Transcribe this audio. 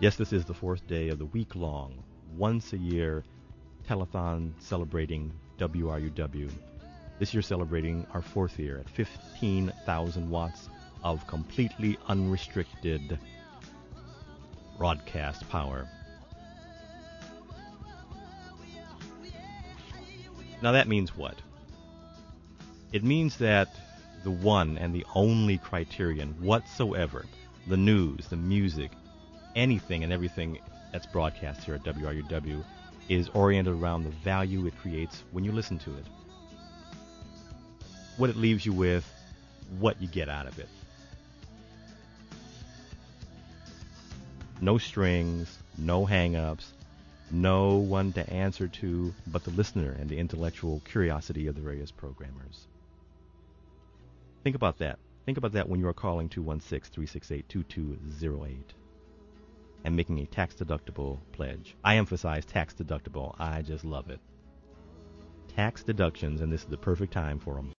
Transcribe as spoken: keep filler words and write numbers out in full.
Yes, this is the fourth day of the week-long, once-a-year telethon celebrating W R U W. This year celebrating our fourth year at fifteen thousand watts of completely unrestricted broadcast power. Now that means what? It means that the one and the only criterion whatsoever, the news, the music, anything and everything that's broadcast here at W R U W is oriented around the value it creates when you listen to it. What it leaves you with, what you get out of it. No strings, no hang-ups, no one to answer to but the listener and the intellectual curiosity of the various programmers. Think about that. Think about that when you are calling two one six, three six eight, two two zero eight and making a tax-deductible pledge. I emphasize tax-deductible. I just love it. Tax deductions, and this is the perfect time for them.